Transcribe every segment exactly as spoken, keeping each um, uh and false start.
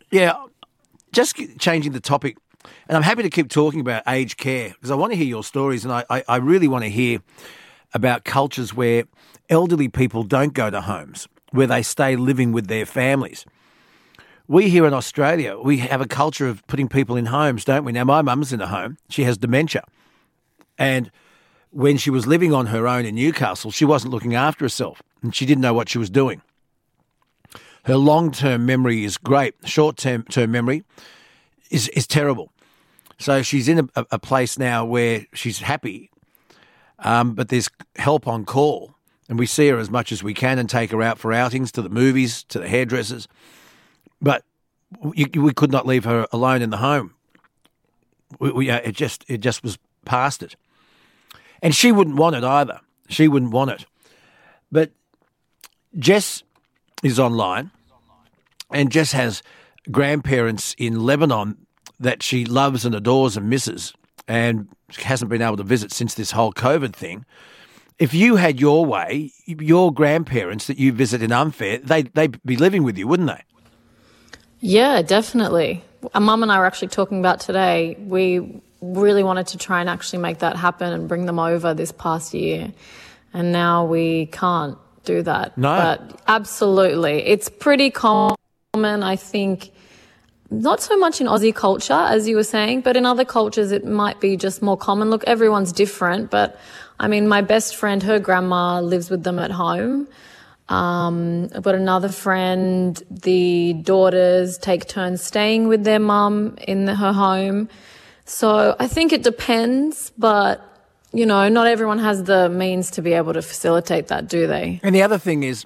Yeah, just changing the topic, and I'm happy to keep talking about aged care because I want to hear your stories, and I, I, I really want to hear about cultures where elderly people don't go to homes, where they stay living with their families. We here in Australia, we have a culture of putting people in homes, don't we? Now, my mum's in a home. She has dementia. And when she was living on her own in Newcastle, she wasn't looking after herself and she didn't know what she was doing. Her long-term memory is great. Short-term term memory is, is terrible. So she's in a, a place now where she's happy, um, but there's help on call, and we see her as much as we can and take her out for outings, to the movies, to the hairdressers. But we, we could not leave her alone in the home. We, we, it just it just was past it. And she wouldn't want it either. She wouldn't want it. But Jess is online, and Jess has grandparents in Lebanon that she loves and adores and misses, and hasn't been able to visit since this whole COVID thing. If you had your way, your grandparents that you visit in Unfair, they'd, they'd be living with you, wouldn't they? Yeah, definitely. Our mum and I were actually talking about today. We really wanted to try and actually make that happen and bring them over this past year. And now we can't do that. No. But absolutely. It's pretty common, I think, not so much in Aussie culture, as you were saying, but in other cultures it might be just more common. Look, everyone's different, but I mean, my best friend, her grandma lives with them at home. Um, I've got another friend, the daughters take turns staying with their mum in the, her home. So I think it depends, but, you know, not everyone has the means to be able to facilitate that, do they? And the other thing is,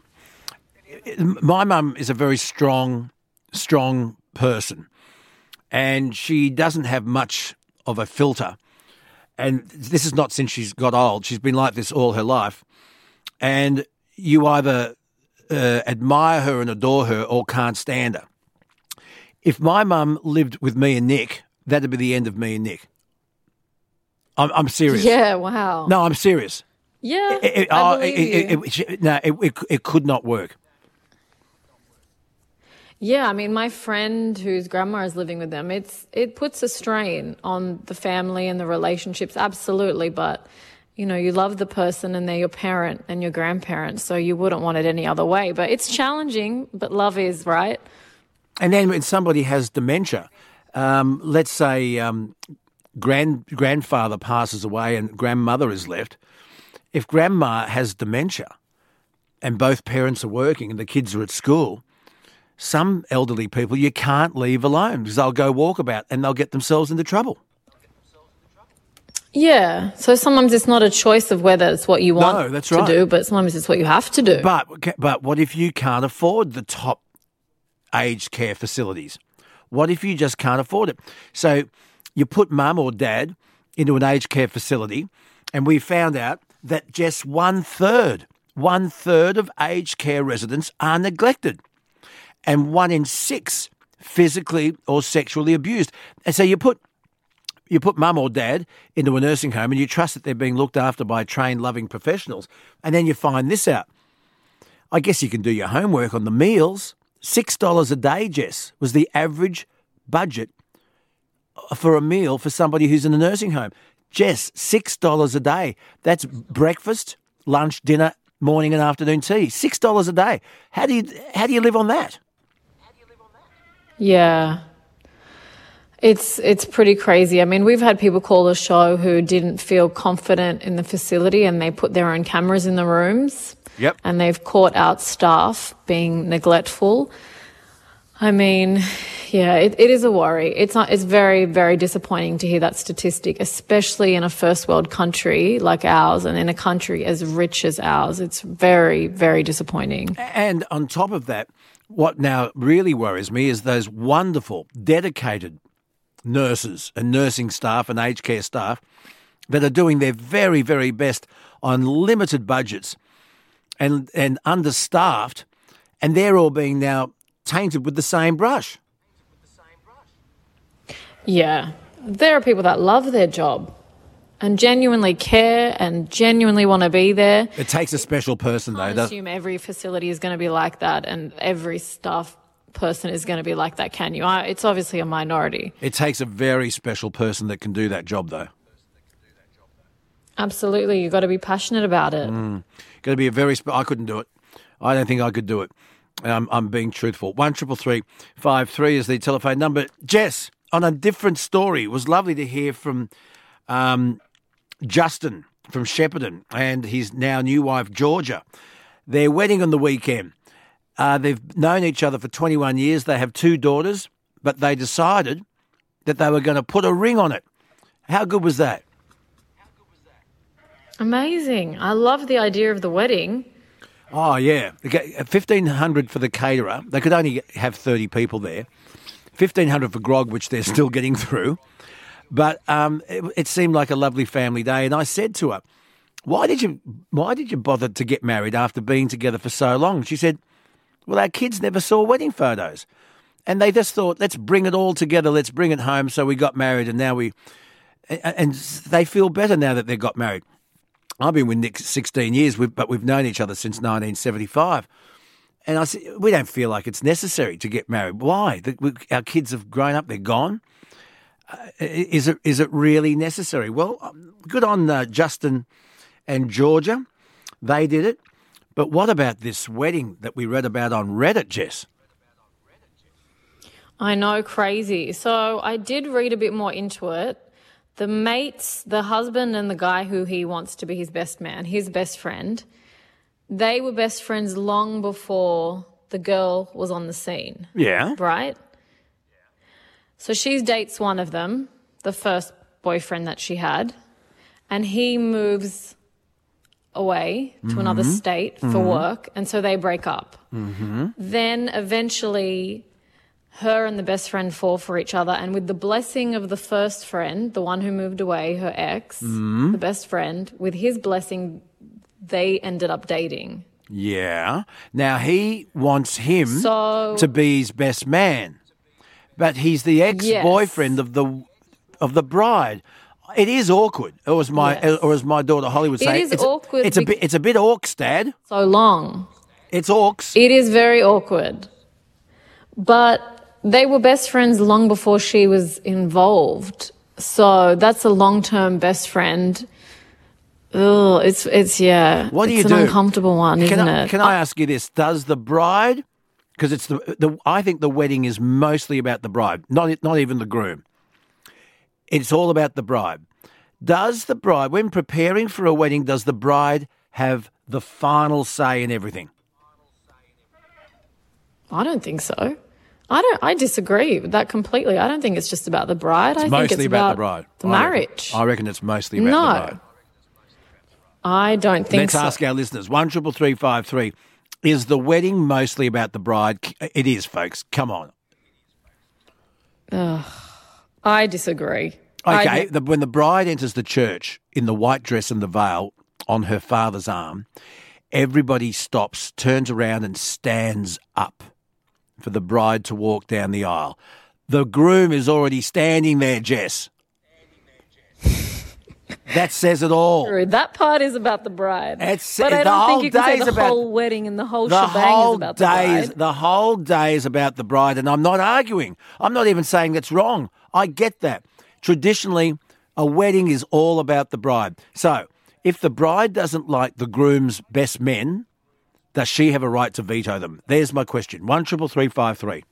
my mum is a very strong, strong person, and she doesn't have much of a filter. And this is not since she's got old. She's been like this all her life. And you either uh, admire her and adore her or can't stand her. If my mum lived with me and Nick, that'd be the end of me and Nick. I'm, I'm serious. Yeah, wow. No, I'm serious. Yeah, it, it, I oh, believe it, you. it, it, no, it, it, it could not work. Yeah, I mean, my friend whose grandma is living with them, it's it puts a strain on the family and the relationships, absolutely. But, you know, you love the person and they're your parent and your grandparent, so you wouldn't want it any other way. But it's challenging, but love is, right? And then when somebody has dementia, um, let's say um, grand grandfather passes away and grandmother is left. If grandma has dementia and both parents are working and the kids are at school, some elderly people you can't leave alone because they'll go walkabout and they'll get themselves into trouble. Yeah, so sometimes it's not a choice of whether it's what you want no, that's to right. do, but sometimes it's what you have to do. But but what if you can't afford the top aged care facilities? What if you just can't afford it? So you put mum or dad into an aged care facility, and we found out that just one third, one third of aged care residents are neglected, and one in six physically or sexually abused. And so you put you put mum or dad into a nursing home and you trust that they're being looked after by trained, loving professionals, and then you find this out. I guess you can do your homework on the meals. six dollars a day, Jess, was the average budget for a meal for somebody who's in a nursing home. Jess, six dollars a day. That's breakfast, lunch, dinner, morning and afternoon tea. six dollars a day. How do you how do you live on that? Yeah. It's it's pretty crazy. I mean, we've had people call the show who didn't feel confident in the facility and they put their own cameras in the rooms. Yep. And they've caught out staff being neglectful. I mean, yeah, it, it is a worry. It's not, it's very, very disappointing to hear that statistic, especially in a first world country like ours and in a country as rich as ours. It's very, very disappointing. And on top of that, what now really worries me is those wonderful, dedicated nurses and nursing staff and aged care staff that are doing their very, very best on limited budgets and and understaffed, and they're all being now tainted with the same brush. Yeah. There are people that love their job and genuinely care and genuinely want to be there. It takes a special person, though. I doesn't assume every facility is going to be like that and every staff person is going to be like that, can you? I, it's obviously a minority. It takes a very special person that can do that job, though. Absolutely. You've got to be passionate about it. Mm. Got to be a very... Spe- I couldn't do it. I don't think I could do it. Um, I'm being truthful. One triple three five three is the telephone number. Jess, on a different story, it was lovely to hear from um, Justin from Shepparton and his now new wife, Georgia. Their wedding on the weekend. Uh, they've known each other for twenty-one years. They have two daughters, but they decided that they were going to put a ring on it. How good was that? Amazing. I love the idea of the wedding. Oh, yeah. fifteen hundred for the caterer. They could only have thirty people there. fifteen hundred for grog, which they're still getting through. But um, it, it seemed like a lovely family day. And I said to her, why did you why did you bother to get married after being together for so long? She said, well, our kids never saw wedding photos. And they just thought, let's bring it all together. Let's bring it home. So we got married and now we... And they feel better now that they got married. I've been with Nick sixteen years, but we've known each other since nineteen seventy-five. And I said, we don't feel like it's necessary to get married. Why? Our kids have grown up, they're gone. Uh, is it is it really necessary? Well, good on uh, Justin and Georgia. They did it. But what about this wedding that we read about on Reddit, Jess? I know, crazy. So I did read a bit more into it. The mates, the husband and the guy who he wants to be his best man, his best friend, they were best friends long before the girl was on the scene. Yeah. Right? So she dates one of them, the first boyfriend that she had, and he moves away to mm-hmm. another state for mm-hmm. work, and so they break up. Mm-hmm. Then eventually her and the best friend fall for each other, and with the blessing of the first friend, the one who moved away, her ex, mm. the best friend, with his blessing, they ended up dating. Yeah. Now, he wants him so, to be his best man, but he's the ex-boyfriend yes. of the of the bride. It is awkward, or as my yes. or as my daughter Holly would say, it is it's awkward. A, it's a bit it's a bit orcs, Dad. So long. It's orcs. It is very awkward, but they were best friends long before she was involved. So that's a long-term best friend. Ugh, it's, it's yeah. What do it's you do? It's an uncomfortable one, can isn't I, it? Can I ask you this? Does the bride, because it's the, the, I think the wedding is mostly about the bride, not, not even the groom. It's all about the bride. Does the bride, when preparing for a wedding, does the bride have the final say in everything? I don't think so. I don't. I disagree with that completely. I don't think it's just about the bride. It's I mostly think it's about, about the bride. The I marriage. Reckon, I reckon it's mostly about no, the bride. I don't think Let's so. ask our listeners. One triple three five three. Is the wedding mostly about the bride? It is, folks. Come on. Ugh, I disagree. Okay. I, the, when the bride enters the church in the white dress and the veil on her father's arm, everybody stops, turns around, and stands up for the bride to walk down the aisle. The groom is already standing there, Jess. That says it all. True. That part is about the bride. It's, but I don't think you can say the about, whole wedding and the whole the shebang whole is about the day bride. Is, the whole day is about the bride, and I'm not arguing. I'm not even saying that's wrong. I get that. Traditionally, a wedding is all about the bride. So if the bride doesn't like the groom's best men, does she have a right to veto them? There's my question. One triple three five three.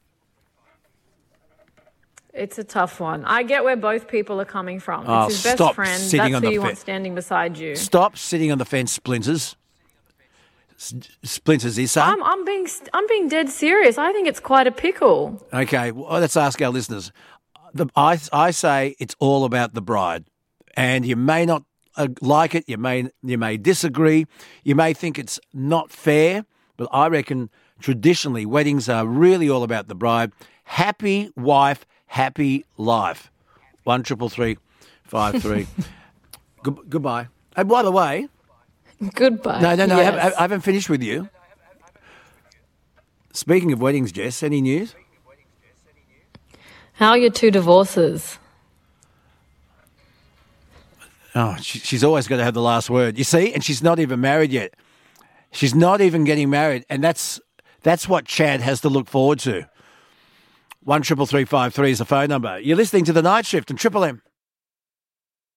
It's a tough one. I get where both people are coming from. Oh, it's his best stop friend. sitting That's on who the you fe- want standing beside you. Stop sitting on the fence, Splinters. S- Splinters, Issa. I'm, I'm being I'm being dead serious. I think it's quite a pickle. Okay, well, let's ask our listeners. The, I I say it's all about the bride, and you may not uh, like it. You may you may disagree. You may think it's not fair, but I reckon traditionally weddings are really all about the bride. Happy wife, happy life. One triple three five three. Good, goodbye. And by the way, goodbye. No, no, no. Yes. I, haven't, I haven't finished with you. Speaking of weddings, Jess, any news? How are your two divorces? Oh, she, she's always got to have the last word. You see, and she's not even married yet. She's not even getting married, and that's That's what Chad has to look forward to. One triple three five three is the phone number. You're listening to The Night Shift and Triple M.